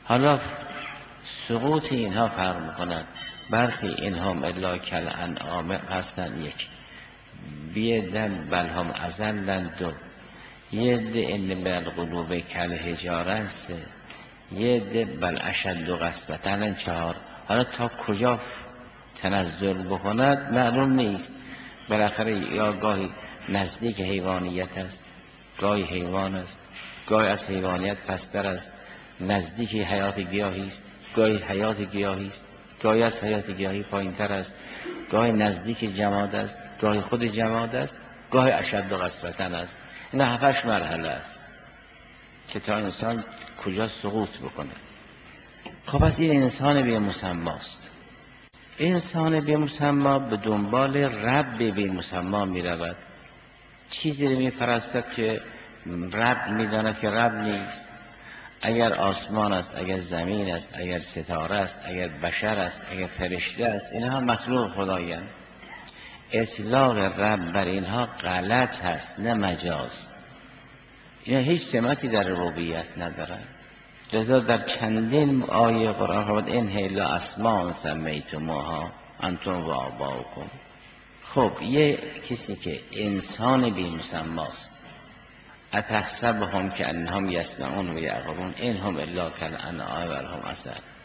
حالا سقوط اینها فرق میکند. برخی اینها الا کالانعام هستند، یک بیدن بل هم اضل دو، یه ده ان بالقلوب کالحجاره است، یه ده بل اشد قسوة چهار. حالا تا کجا تنزل بکند معلوم نیست. بالاخره یا گاهی نزدیک حیوانیت است، گاهی حیوان است، گاهی از حیوانیت پستر است، نزدیک حیات گیاهی است، گاهی حیات گیاهی است، گاهی از حیات گیاهی پایین تر است، گاهی نزدیک جماد است، گاهی خود جماد است، گاهی اشد قسوة است. این 7 مرحله است که تا انسان کجا سقوط بکنه. خب از این انسان بی مسماست. انسان بی مسما به دنبال رب بی مسما می رود. چیزی رو می پرستد که رب می داند که رب نیست. اگر آسمان است، اگر زمین است، اگر ستاره است، اگر بشر است، اگر فرشته است، اینها مخلوق خدایند. اطلاق رب بر اینها غلط هست، نه مجاز. اینا هیچ سمتی در ربوبیت ندارن. لذا در چندین آیه قرآن فرمود ان هی اسماء سمیتموها انتم و آباؤکم. خب یه کسی که انسان بی مسماست، اتحسبهم کانهم یسمعون و یعقلون ان هم الا کالانعام بل هم اضل.